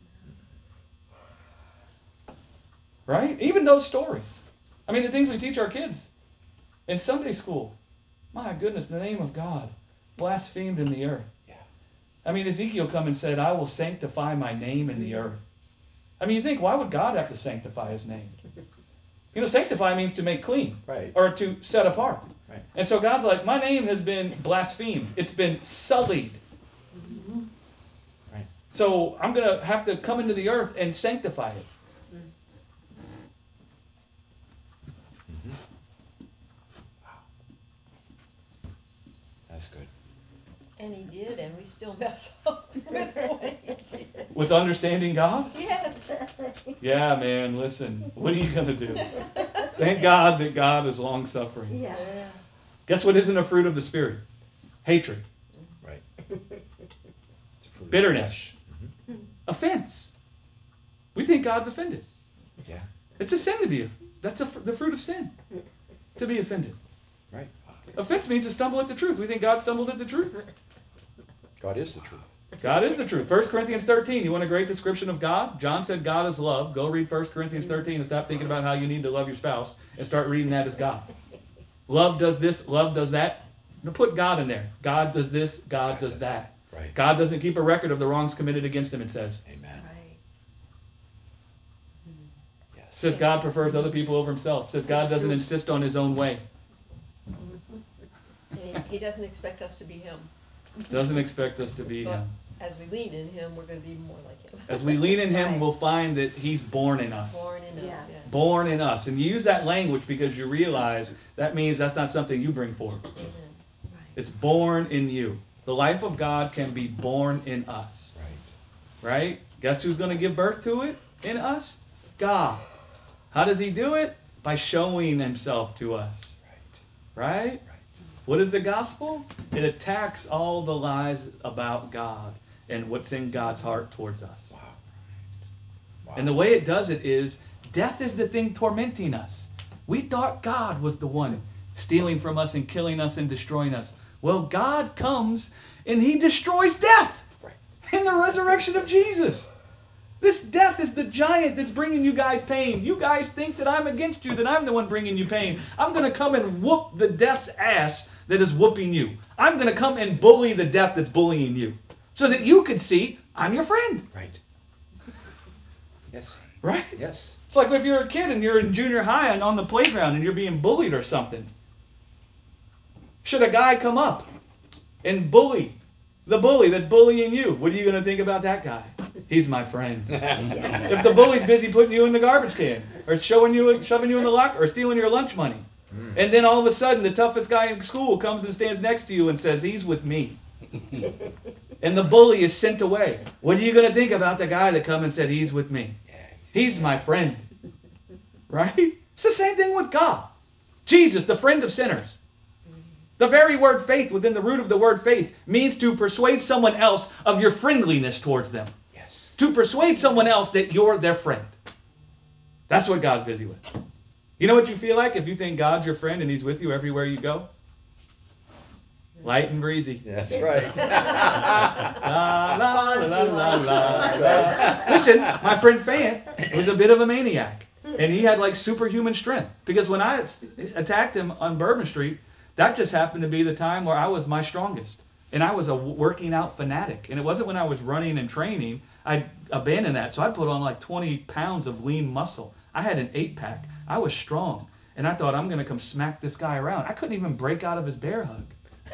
Right? Even those stories. I mean, the things we teach our kids in Sunday school. My goodness, the name of God blasphemed in the earth. Yeah. I mean, Ezekiel come and said, I will sanctify my name in the earth. I mean, you think, why would God have to sanctify his name? You know, sanctify means to make clean. Right. Or to set apart. Right. And so God's like, my name has been blasphemed. It's been sullied. Right. So I'm going to have to come into the earth and sanctify it. That's good. And he did, and we still mess up with what he did. With understanding God? Yes. Yeah, man, listen. What are you going to do? Thank God that God is long-suffering. Yes. Guess what isn't a fruit of the Spirit? Hatred. Right. It's a fruit of Bitterness. the flesh. Offense. We think God's offended. Yeah. It's a sin to be. That's the fruit of sin. To be offended. Right. Offense means to stumble at the truth. We think God stumbled at the truth. God is the truth. God is the truth. 1 Corinthians 13. You want a great description of God? John said God is love. Go read 1 Corinthians 13 and stop thinking about how you need to love your spouse and start reading that as God. Love does this. Love does that. Now put God in there. God does this. God does that. Right. God doesn't keep a record of the wrongs committed against him, it says. Amen. Right. Yes. It says God prefers other people over himself. It says God doesn't insist on his own way. And he doesn't expect us to be him. Doesn't expect us to be But him. as we lean in him, we're going to be more like him. As we lean in him, Right. we'll find that he's born in us. Born in us, Yes. yes. Born in us. And you use that language because you realize that means that's not something you bring forth. Amen. It's born in you. The life of God can be born in us. Right. Right? Guess who's going to give birth to it in us? God. How does he do it? By showing himself to us. Right. Right? What is the gospel? It attacks all the lies about God and what's in God's heart towards us. Wow. Wow. And the way it does it is, death is the thing tormenting us. We thought God was the one stealing from us and killing us and destroying us. Well, God comes and he destroys death Right. in the resurrection of Jesus. This death is the giant that's bringing you guys pain. You guys think that I'm against you, that I'm the one bringing you pain. I'm going to come and whoop the death's ass that is whooping you. I'm going to come and bully the death that's bullying you so that you can see I'm your friend. Right. Yes. Right? Yes. It's like if you're a kid and you're in junior high and on the playground and you're being bullied or something. Should a guy come up and bully the bully that's bullying you? What are you going to think about that guy? He's my friend. If the bully's busy putting you in the garbage can or shoving you in the locker or stealing your lunch money, and then all of a sudden the toughest guy in school comes and stands next to you and says, he's with me. And the bully is sent away. What are you going to think about the guy that come and said, he's with me? Yeah. He's my friend. Right? It's the same thing with God. Jesus, the friend of sinners. The very word faith within the root of the word faith means to persuade someone else of your friendliness towards them. Yes. To persuade someone else that you're their friend. That's what God's busy with. You know what you feel like if you think God's your friend and he's with you everywhere you go? Light and breezy. That's right. La, la, la, la, la, la. Listen, my friend Fant was a bit of a maniac. And he had like superhuman strength. Because when I attacked him on Bourbon Street, that just happened to be the time where I was my strongest. And I was a working out fanatic. And it wasn't when I was running and training. I abandoned that. So I put on like 20 pounds of lean muscle. I had an 8-pack. I was strong. And I thought, I'm going to come smack this guy around. I couldn't even break out of his bear hug.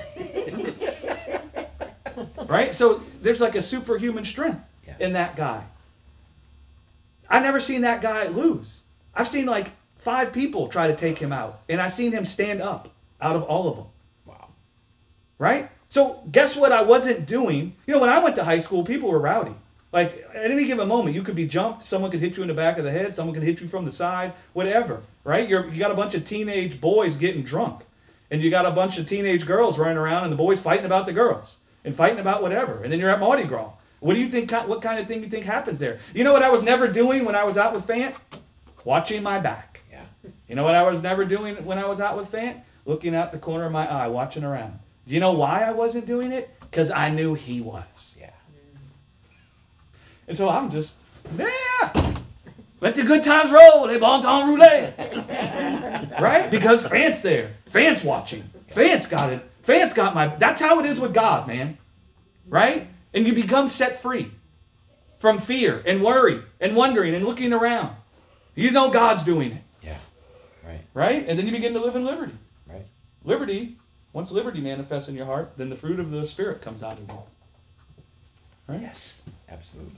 Right? So there's like a superhuman strength in that guy. I've never seen that guy lose. I've seen like 5 people try to take him out. And I've seen him stand up out of all of them. Wow. Right? So guess what I wasn't doing? You know, when I went to high school, people were rowdy. Like, at any given moment, you could be jumped, someone could hit you in the back of the head, someone could hit you from the side, whatever, right? You got a bunch of teenage boys getting drunk, and you got a bunch of teenage girls running around, and the boys fighting about the girls, and fighting about whatever, and then you're at Mardi Gras. What do you think, what kind of thing you think happens there? You know what I was never doing when I was out with Fant? Watching my back. Yeah. You know what I was never doing when I was out with Fant? Looking out the corner of my eye, watching around. Do you know why I wasn't doing it? Because I knew he was. Yeah. And so I'm just, let the good times roll, les bon temps roulés. Right? Because Fant's there. Fant's watching. Fant's got it. Fant's got my, that's how it is with God, man. Right? And you become set free from fear and worry and wondering and looking around. You know God's doing it. Yeah. Right. Right? And then you begin to live in liberty. Right. Liberty, once liberty manifests in your heart, then the fruit of the Spirit comes out of you. Right? Yes. Absolutely.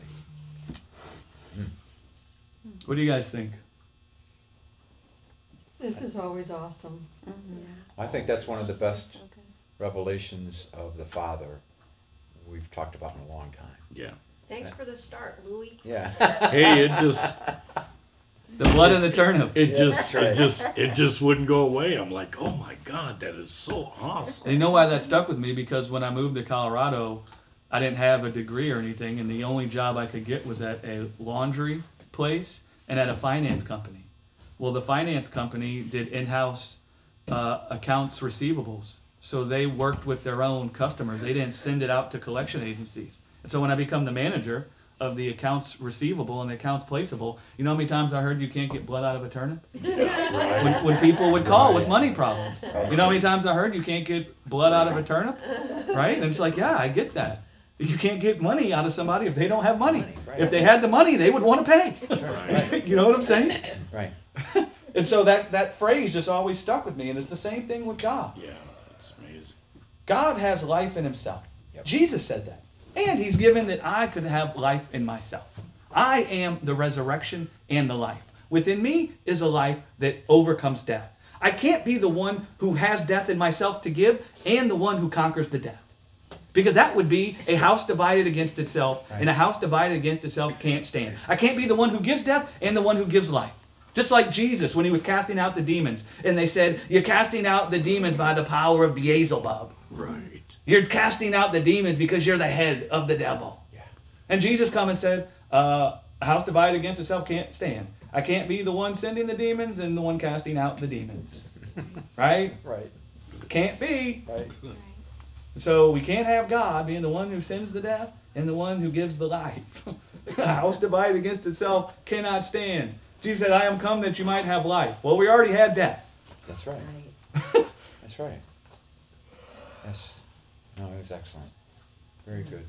What do you guys think? This is always awesome. I think that's one of the best revelations of the Father we've talked about in a long time. Yeah. Thanks for the start, Louis. Yeah. Hey, it just The blood and the turnip. it Yeah, just that's right. it just wouldn't go away. I'm like, oh my God, that is so awesome. And you know why that stuck with me? Because when I moved to Colorado, I didn't have a degree or anything, and the only job I could get was at a laundry place and at a finance company. Well, the finance company did in-house accounts receivables. So they worked with their own customers. They didn't send it out to collection agencies. And so when I become the manager of the accounts receivable and the accounts placeable, you know how many times I heard you can't get blood out of a turnip? When people would call with money problems. You know how many times I heard you can't get blood out of a turnip? Right? And it's like, yeah, I get that. You can't get money out of somebody if they don't have money. Right. If they had the money, they would want to pay. Right. You know what I'm saying? Right. And so that phrase just always stuck with me, and it's the same thing with God. Yeah, that's amazing. God has life in himself. Yep. Jesus said that. And he's given that I could have life in myself. I am the resurrection and the life. Within me is a life that overcomes death. I can't be the one who has death in myself to give and the one who conquers the death. Because that would be a house divided against itself, and a house divided against itself can't stand. I can't be the one who gives death and the one who gives life. Just like Jesus when he was casting out the demons. And they said, you're casting out the demons by the power of Beelzebub. Right. You're casting out the demons because you're the head of the devil. Yeah. And Jesus come and said, a house divided against itself can't stand. I can't be the one sending the demons and the one casting out the demons. Right? Right. Can't be. Right. So we can't have God being the one who sends the death and the one who gives the life. A house divided against itself cannot stand. Jesus said, I am come that you might have life. Well, we already had death. That's right. Right. That's right. Yes. No, it was excellent. Very good.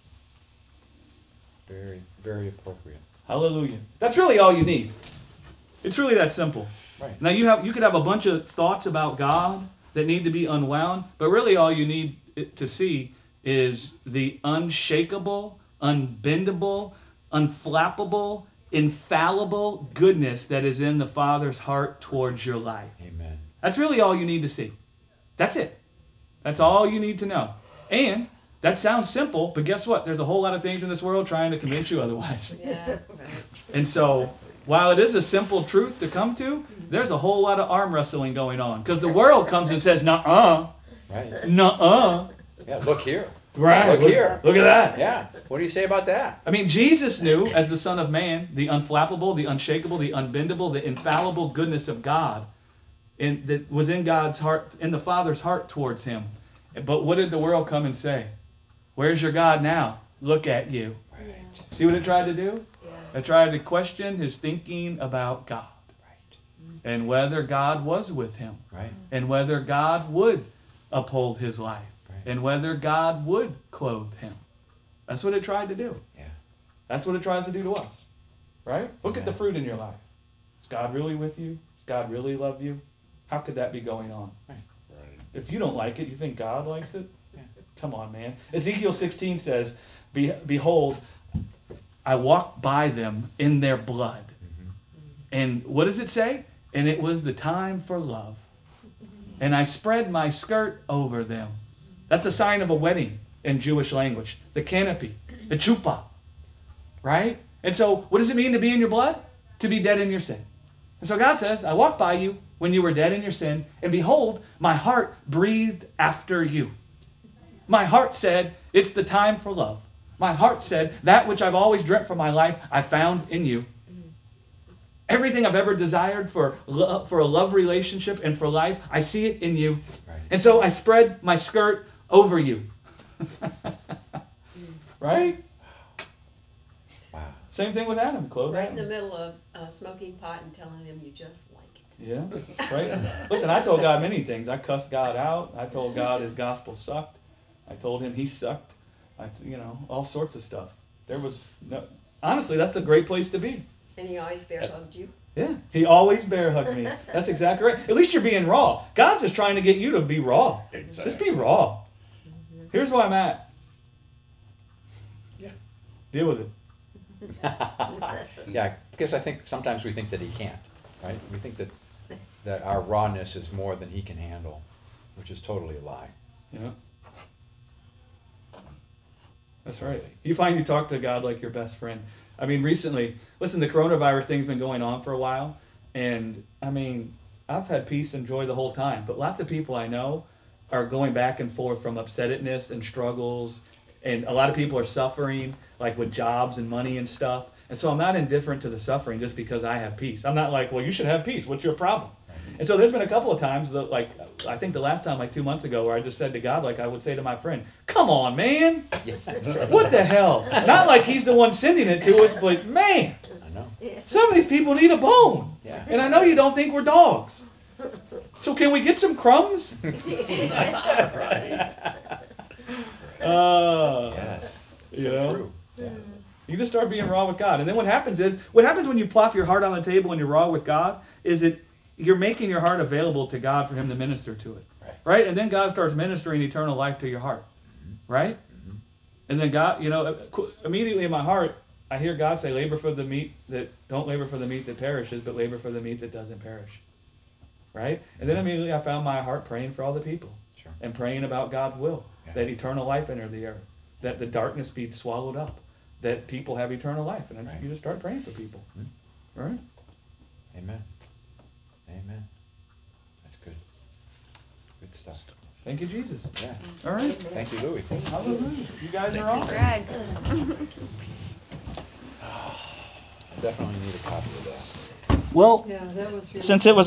Very, very appropriate. Hallelujah. That's really all you need. It's really that simple. Right. Now you could have a bunch of thoughts about God that need to be unwound, but really all you need to see is the unshakable, unbendable, unflappable, infallible goodness that is in the Father's heart towards your life. Amen. That's really all you need to see. That's it. That's all you need to know. And that sounds simple, but guess what? There's a whole lot of things in this world trying to convince you otherwise. Yeah. And so, while it is a simple truth to come to, there's a whole lot of arm wrestling going on. Because the world comes and says, nuh-uh, Right. nuh-uh. Yeah, look here. Right. Look here. Look at that. Yeah. What do you say about that? I mean, Jesus knew, as the Son of Man, the unflappable, the unshakable, the unbendable, the infallible goodness of God that was in God's heart, in the Father's heart towards him. But what did the world come and say? Where's your God now? Look at you. Right. See what it tried to do? Yeah. It tried to question his thinking about God Right. and whether God was with him Right. and whether God would uphold his life Right. and whether God would clothe him. That's what it tried to do. Yeah. That's what it tries to do to us. Right? Look at the Amen. fruit in your life. Is God really with you? Does God really love you? How could that be going on? Right. If you don't like it, you think God likes it? Yeah. Come on, man. Ezekiel 16 says, Behold, I walked by them in their blood. And what does it say? And it was the time for love. And I spread my skirt over them. That's a sign of a wedding in Jewish language. The canopy, the chuppah. Right? And so, what does it mean to be in your blood? To be dead in your sin. And so God says, I walked by you when you were dead in your sin, and behold, my heart breathed after you. My heart said, it's the time for love. My heart said, that which I've always dreamt for my life, I found in you. Everything I've ever desired for a love relationship and for life, I see it in you. Right. And so I spread my skirt over you. Right? Wow. Same thing with Adam, clothed Right in the Adam. middle of smoking pot and telling him you just like it. Yeah, right? Listen, I told God many things. I cussed God out. I told God his gospel sucked. I told him he sucked. All sorts of stuff. There was no... Honestly, that's a great place to be. And he always bear hugged you. Yeah, he always bear hugged me. That's exactly right. At least you're being raw. God's just trying to get you to be raw. Exactly. Just be raw. Here's where I'm at. Yeah. Deal with it. Yeah, because I think sometimes we think that he can't, right? We think that our rawness is more than he can handle, which is totally a lie. Yeah. That's right. You find you talk to God like your best friend. I mean, recently, listen, the coronavirus thing's been going on for a while. And, I mean, I've had peace and joy the whole time. But lots of people I know are going back and forth from upsetness and struggles. And a lot of people are suffering, like with jobs and money and stuff. And so I'm not indifferent to the suffering just because I have peace. I'm not like, well, you should have peace. What's your problem? And so there's been a couple of times, that, like, I think the last time, like 2 months ago, where I just said to God, like I would say to my friend, come on, man. Yeah, that's right. What the hell? Not like he's the one sending it to us, but man, I know. some of these people need a bone. Yeah. And I know you don't think we're dogs. So can we get some crumbs? Yes. You So know? true. Yeah. You just start being raw with God. And then what happens when you plop your heart on the table and you're raw with God, is you're making your heart available to God for him to minister to it. Right? And then God starts ministering eternal life to your heart. Right? Mm-hmm. And then God, immediately in my heart, I hear God say, don't labor for the meat that perishes, but labor for the meat that doesn't perish. Right? And then immediately I found my heart praying for all the people. Sure. And praying about God's will. Yeah. That eternal life enter the earth. That the darkness be swallowed up. That people have eternal life. And then Right. you just start praying for people. All right? Amen. Amen. That's good. Good stuff. Thank you, Jesus. Yeah. All right? Thank you, Louis. Hallelujah. You guys are awesome. Greg. I definitely need a copy of that. Well, Yeah, that was really. since it was